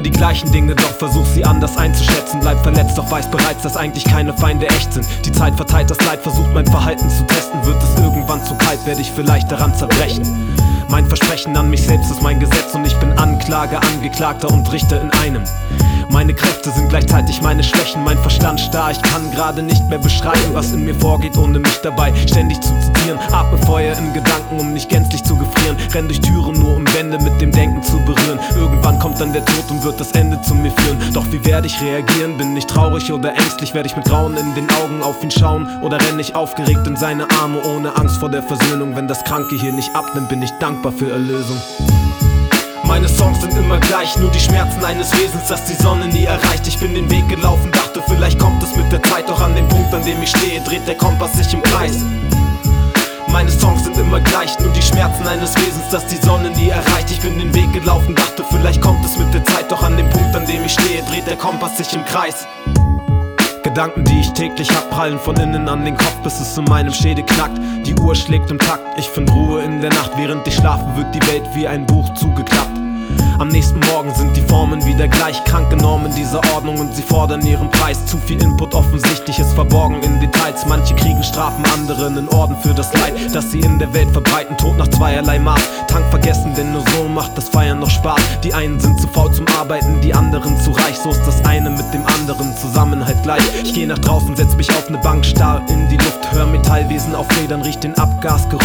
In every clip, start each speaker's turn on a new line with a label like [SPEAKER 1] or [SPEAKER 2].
[SPEAKER 1] immer die gleichen Dinge, doch versuch sie anders einzuschätzen. Bleib verletzt, doch weiß bereits, dass eigentlich keine Feinde echt sind. Die Zeit verteilt das Leid, versucht mein Verhalten zu testen. Wird es irgendwann zu kalt, werde ich vielleicht daran zerbrechen. Mein Versprechen an mich selbst ist mein Gesetz und ich bin Anklage, Angeklagter und Richter in einem. Meine Kräfte sind gleichzeitig meine Schwächen, mein Verstand starr. Ich kann gerade nicht mehr beschreiben, was in mir vorgeht, ohne mich dabei ständig zu zitieren. Atme Feuer in Gedanken, um nicht gänzlich zu gefrieren. Renn durch Türen, nur um Wände mit dem Denken zu berühren. Irgendwann kommt dann der Tod und wird das Ende zu mir führen. Doch wie werde ich reagieren? Bin ich traurig oder ängstlich? Werde ich mit Grauen in den Augen auf ihn schauen? Oder renn ich aufgeregt in seine Arme, ohne Angst vor der Versöhnung? Wenn das Kranke hier nicht abnimmt, bin ich dankbar für Erlösung. Meine Songs sind immer gleich, nur die Schmerzen eines Wesens, das die Sonne nie erreicht. Ich bin den Weg gelaufen, dachte vielleicht kommt es mit der Zeit, doch an dem Punkt, an dem ich stehe, dreht der Kompass sich im Kreis. Meine Songs sind immer gleich, nur die Schmerzen eines Wesens, das die Sonne nie erreicht. Ich bin den Weg gelaufen, dachte vielleicht kommt es mit der Zeit, doch an dem Punkt, an dem ich stehe, dreht der Kompass sich im Kreis. Gedanken, die ich täglich hab, prallen von innen an den Kopf, bis es in meinem Schädel knackt. Die Uhr schlägt im Takt, ich find Ruhe in der Nacht. Während ich schlafe, wird die Welt wie ein Buch zugeklappt. Am nächsten Morgen sind die Formen wieder gleich, krank genormt in dieser Ordnung und sie fordern ihren Preis. Zu viel Input, offensichtlich ist verborgen in Details. Manche kriegen Strafen, andere einen Orden für das Leid, das sie in der Welt verbreiten. Tod nach zweierlei Maß, Tank vergessen, denn nur so macht das Feiern noch Spaß. Die einen sind zu faul zum Arbeiten, die anderen zu reich. So ist das eine mit dem anderen zusammen halt gleich. Ich geh nach draußen, setz mich auf ne Bank, starr in die Luft, hör Metallwesen auf Rädern, riech den Abgasgeruch.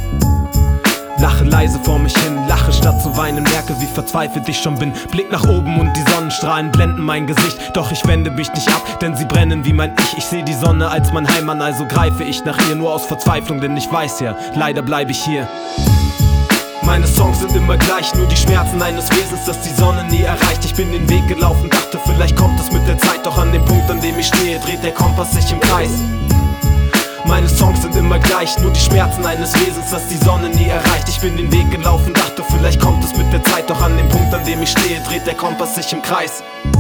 [SPEAKER 1] Lache leise vor mich hin, lache statt zu weinen, merke wie verzweifelt ich schon bin. Blick nach oben und die Sonnenstrahlen blenden mein Gesicht, doch ich wende mich nicht ab, denn sie brennen wie mein Ich. Ich seh die Sonne als mein Heim an, also greife ich nach ihr nur aus Verzweiflung, denn ich weiß ja, leider bleibe ich hier. Meine Songs sind immer gleich, nur die Schmerzen eines Wesens, das die Sonne nie erreicht. Ich bin den Weg gelaufen, dachte vielleicht kommt es mit der Zeit, doch an dem Punkt, an dem ich stehe, dreht der Kompass sich im Kreis. Meine Songs sind immer gleich, nur die Schmerzen eines Wesens, das die Sonne nie erreicht. Ich bin den Weg gelaufen, dachte vielleicht kommt es mit der Zeit, doch an dem Punkt, an dem ich stehe, dreht der Kompass sich im Kreis.